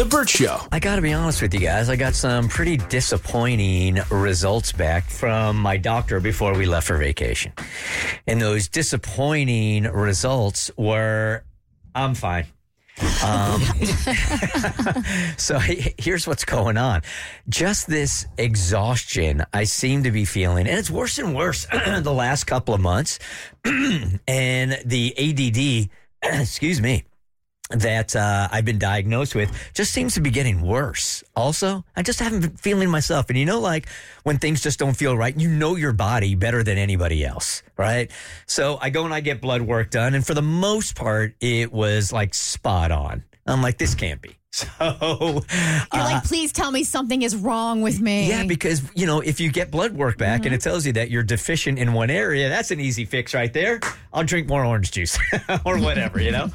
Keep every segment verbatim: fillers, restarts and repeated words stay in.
The Burt Show. I got to be honest with you guys. I got some pretty disappointing results back from my doctor before we left for vacation. And those disappointing results were, I'm fine. Um, so here's what's going on. Just this exhaustion I seem to be feeling, and it's worse and worse the last couple of months. And the A D D, excuse me, that uh, I've been diagnosed with just seems to be getting worse. Also, I just haven't been feeling myself. And you know, like when things just don't feel right, you know your body better than anybody else, right? So I go and I get blood work done. And for the most part, it was like spot on. I'm like, this can't be. So you're uh, like, please tell me something is wrong with me. Yeah, because, you know, if you get blood work back mm-hmm. and it tells you that you're deficient in one area, that's an easy fix right there. I'll drink more orange juice or whatever, you know.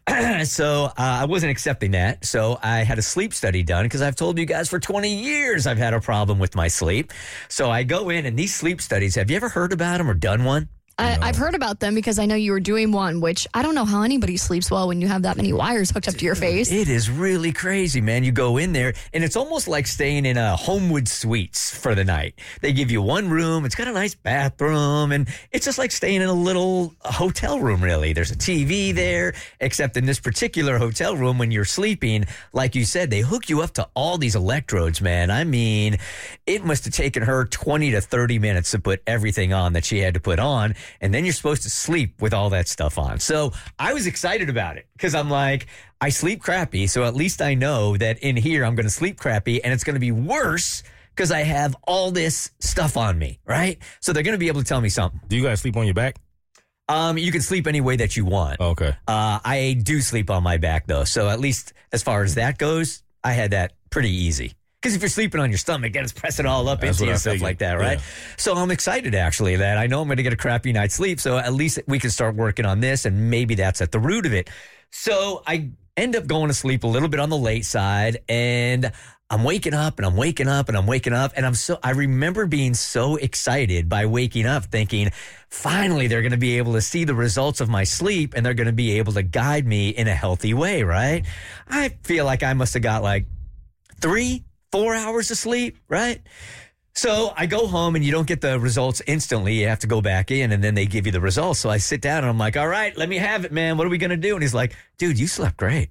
So uh, I wasn't accepting that. So I had a sleep study done because I've told you guys for twenty years I've had a problem with my sleep. So I go in and these sleep studies, have you ever heard about them or done one? I, I've heard about them because I know you were doing one, which I don't know how anybody sleeps well when you have that many wires hooked up to your face. It is really crazy, man. You go in there, and it's almost like staying in a Homewood Suites for the night. They give you one room. It's got a nice bathroom, and it's just like staying in a little hotel room, really. There's a T V there, except in this particular hotel room, when you're sleeping, like you said, they hook you up to all these electrodes, man. I mean, it must have taken her twenty to thirty minutes to put everything on that she had to put on. And then you're supposed to sleep with all that stuff on. So I was excited about it because I'm like, I sleep crappy. So at least I know that in here I'm going to sleep crappy and it's going to be worse because I have all this stuff on me, right? So they're going to be able to tell me something. Do you guys sleep on your back? Um, you can sleep any way that you want. Okay. Uh, I do sleep on my back, though. So at least as far as that goes, I had that pretty easy. Because if you're sleeping on your stomach, then it's pressing all up That's into you and I stuff figured. like that, right? Yeah. So I'm excited, actually, that I know I'm going to get a crappy night's sleep. So at least we can start working on this, and maybe that's at the root of it. So I end up going to sleep a little bit on the late side, and I'm waking up, and I'm waking up, and I'm waking up, and I'm so I remember being so excited by waking up, thinking, finally, they're going to be able to see the results of my sleep, and they're going to be able to guide me in a healthy way, right? I feel like I must have got like three Four hours of sleep, right? So I go home and you don't get the results instantly. You have to go back in and then they give you the results. So I sit down and I'm like, all right, let me have it, man. What are we going to do? And he's like, dude, you slept great.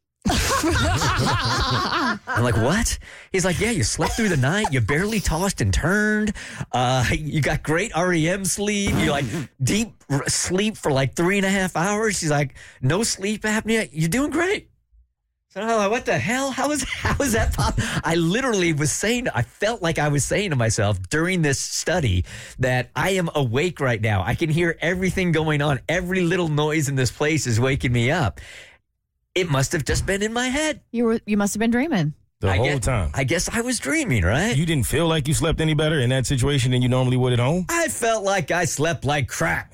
I'm like, what? He's like, yeah, you slept through the night. You barely tossed and turned. Uh, you got great R E M sleep. You like deep sleep for like three and a half hours. He's like, no sleep apnea. You're doing great. So I'm like, what the hell? How is how is that possible? I literally was saying, I felt like I was saying to myself during this study that I am awake right now. I can hear everything going on. Every little noise in this place is waking me up. It must have just been in my head. You were you must have been dreaming. The I whole guess, time. I guess I was dreaming, right? You didn't feel like you slept any better in that situation than you normally would at home? I felt like I slept like crap.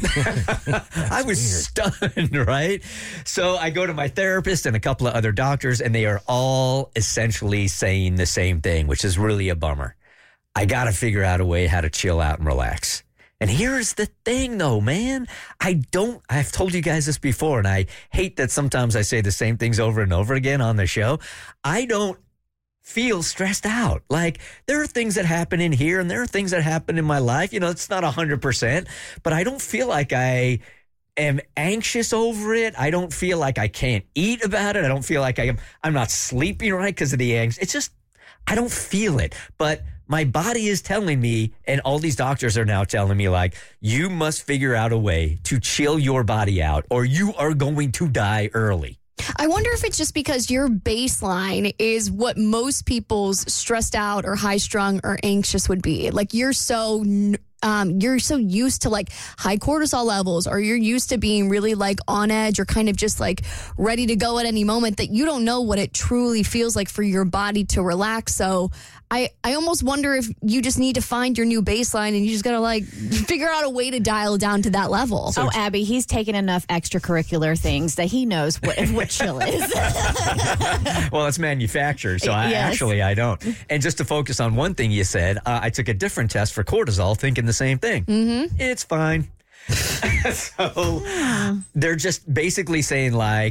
I was stunned, right? So I go to my therapist and a couple of other doctors, and they are all essentially saying the same thing, which is really a bummer. I got to figure out a way how to chill out and relax. And here's the thing, though, man. I don't, I've told you guys this before, and I hate that sometimes I say the same things over and over again on the show. I don't feel stressed out. Like, there are things that happen in here and there are things that happen in my life. You know, it's not one hundred percent, but I don't feel like I am anxious over it. I don't feel like I can't eat about it. I don't feel like I am, I'm not sleeping right because of the angst. It's just, I don't feel it. But my body is telling me, and all these doctors are now telling me, like, you must figure out a way to chill your body out or you are going to die early. I wonder if it's just because your baseline is what most people's stressed out or high strung or anxious would be. Like you're so um, you're so used to like high cortisol levels, or you're used to being really like on edge or kind of just like ready to go at any moment, that you don't know what it truly feels like for your body to relax. So I, I almost wonder if you just need to find your new baseline and you just got to like figure out a way to dial down to that level. So, oh, Abby, he's taken enough extracurricular things that he knows what, what chill is. Well, it's manufactured, so I, yes. actually I don't. And just to focus on one thing you said, uh, I took a different test for cortisol thinking the same thing. Mm-hmm. It's fine. So they're just basically saying like,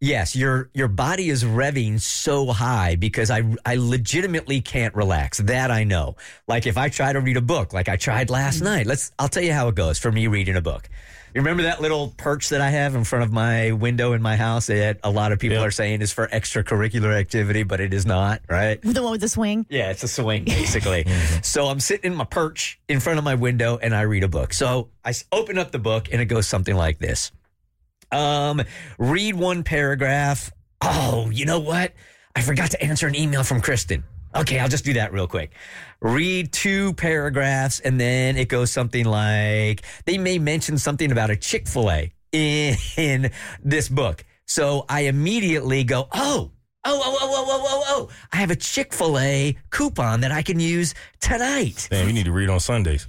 yes, your your body is revving so high because I I legitimately can't relax. That I know. Like if I try to read a book, like I tried last night. Let's I'll tell you how it goes for me reading a book. You remember that little perch that I have in front of my window in my house that a lot of people Yep. are saying is for extracurricular activity, but it is not, right? The one with the swing. Yeah, it's a swing, basically. So I'm sitting in my perch in front of my window and I read a book. So I s- open up the book and it goes something like this. Um, read one paragraph. Oh, you know what? I forgot to answer an email from Kristen. Okay, I'll just do that real quick. Read two paragraphs, and then it goes something like, they may mention something about a Chick-fil-A in, in this book. So I immediately go, oh, oh, oh, oh, oh, oh, oh, oh, I have a Chick-fil-A coupon that I can use tonight. Damn, you need to read on Sundays.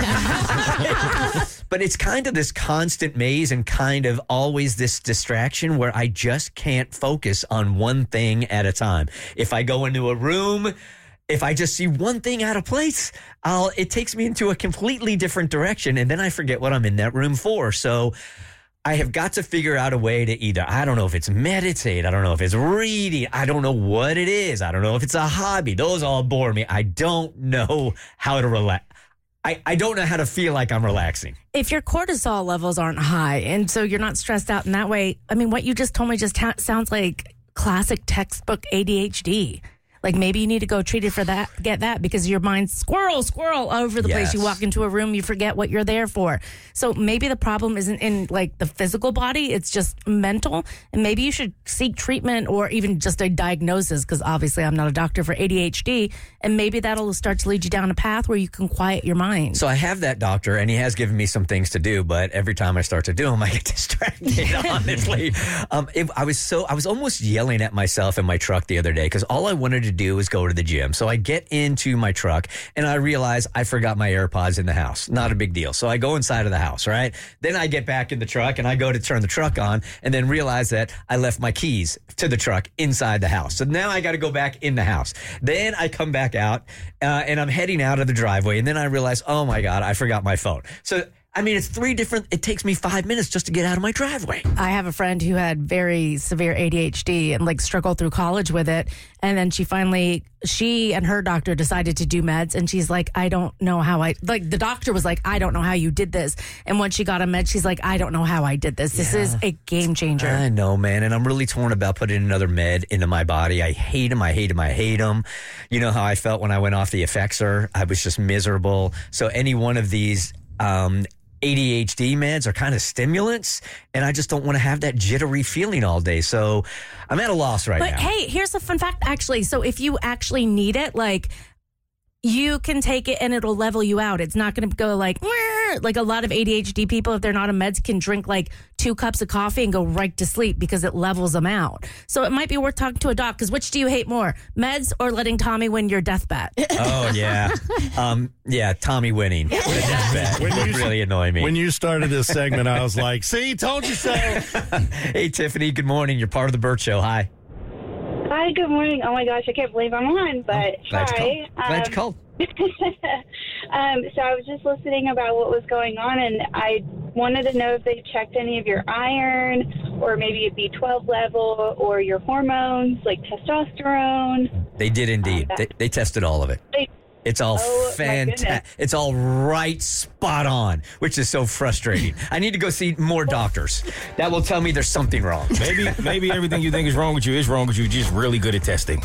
But it's kind of this constant maze and kind of always this distraction where I just can't focus on one thing at a time. If I go into a room, if I just see one thing out of place, I'll it takes me into a completely different direction, and then I forget what I'm in that room for. So I have got to figure out a way to either, I don't know if it's meditate, I don't know if it's reading, I don't know what it is, I don't know if it's a hobby. Those all bore me. I don't know how to relax. I, I don't know how to feel like I'm relaxing. If your cortisol levels aren't high and so you're not stressed out in that way, I mean, what you just told me just ha- sounds like classic textbook A D H D. Like maybe you need to go treat it for that, get that because your mind's squirrel, squirrel all over the place. Yes. You walk into a room, you forget what you're there for. So maybe the problem isn't in like the physical body, it's just mental. And maybe you should seek treatment or even just a diagnosis because obviously I'm not a doctor for A D H D. And maybe that'll start to lead you down a path where you can quiet your mind. So I have that doctor, and he has given me some things to do, but every time I start to do them, I get distracted, honestly. Um, it, I was so I was almost yelling at myself in my truck the other day because all I wanted to do was go to the gym. So I get into my truck, and I realize I forgot my AirPods in the house. Not a big deal. So I go inside of the house, right? Then I get back in the truck, and I go to turn the truck on, and then realize that I left my keys to the truck inside the house. So now I got to go back in the house. Then I come back out, uh, and I'm heading out of the driveway, and then I realize, oh my God, I forgot my phone. So I mean, it's three different, it takes me five minutes just to get out of my driveway. I have a friend who had very severe A D H D and like struggled through college with it. And then she finally, she and her doctor decided to do meds. And she's like, I don't know how I, like the doctor was like, I don't know how you did this. And once she got a med, she's like, I don't know how I did this. This Yeah. is a game changer. I know, man. And I'm really torn about putting another med into my body. I hate them. I hate them. I hate them. You know how I felt when I went off the Effexor? I was just miserable. So any one of these, um, A D H D meds are kind of stimulants, and I just don't want to have that jittery feeling all day. So I'm at a loss right But now. hey, here's a fun fact actually. So if you actually need it, like you can take it and it'll level you out. It's not going to go like, "Mwah." Like a lot of A D H D people, if they're not on meds, can drink like two cups of coffee and go right to sleep because it levels them out. So it might be worth talking to a doc because which do you hate more, meds or letting Tommy win your death bet? Oh, yeah. um, yeah, Tommy winning. The death bet When would you- really annoy me. When you started this segment, I was like, see, told you so. Hey, Tiffany, good morning. You're part of the Burt Show. Hi. Hi, good morning. Oh my gosh, I can't believe I'm on, but Glad you hi. called. Glad you Um, called. um, so I was just listening about what was going on, and I wanted to know if they checked any of your iron or maybe a B twelve level or your hormones like testosterone. They did indeed. Uh, They, they tested all of it. They, It's all Oh, my fantastic. goodness. It's all right, spot on, which is so frustrating. I need to go see more doctors. That will tell me there's something wrong. Maybe maybe everything you think is wrong with you is wrong with you. You're just really good at testing.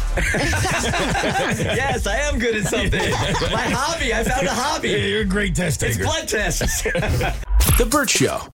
Yes, I am good at something. My hobby. I found a hobby. You're a great test It's taker. blood tests. The Burt Show.